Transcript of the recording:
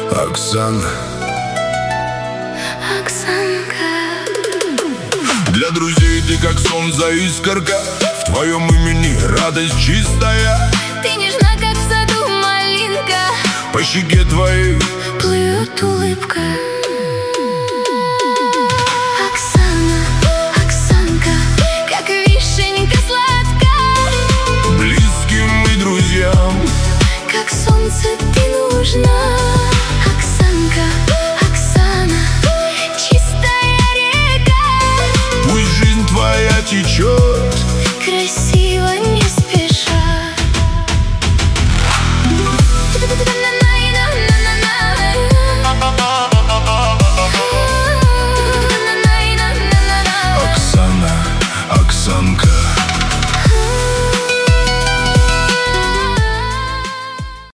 Оксана, Оксанка. для друзей ты как солнце, искорка. В твоем имени радость чистая. Ты нежна, как в саду малинка. По щеке твоей плывет улыбка. Оксана, Оксанка, как вишенька сладка. близким и друзьям Как солнце ты нужна.